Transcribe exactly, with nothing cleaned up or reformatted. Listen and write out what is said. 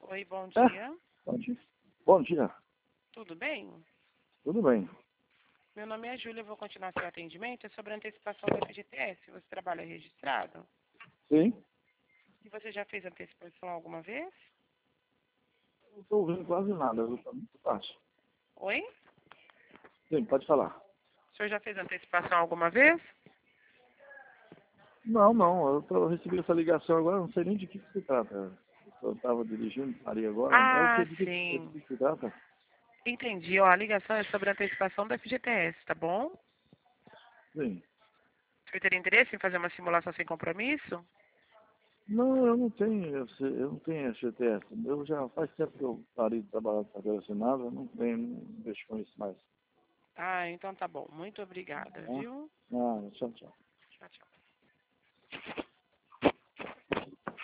Oi, bom É, dia. bom dia. Bom dia. Tudo bem? Tudo bem. Meu nome é Júlia, eu vou continuar seu atendimento. É sobre a antecipação do F G T S. Você trabalha registrado? Sim. E você já fez antecipação alguma vez? Não estou ouvindo quase nada, viu? Tá muito baixo. Oi? Sim, pode falar. O senhor já fez antecipação alguma vez? Não, não, eu, tô, eu recebi essa ligação agora, não sei nem de que, que se trata. Eu estava dirigindo, parei agora. É o que, Ah, de que, de sim. que se trata? Entendi. Ó, a ligação é sobre a antecipação do F G T S, tá bom? Sim. O senhor teria interesse em fazer uma simulação sem compromisso? Não, eu não tenho, eu, sei- eu não tenho F G T S. Eu já faz tempo que eu parei de trabalhar com carteira assinada, eu não tenho, não mexo com isso mais. Ah, então tá bom. Muito obrigada, Tá? viu? Ah, tchau, tchau. Tchau, tchau.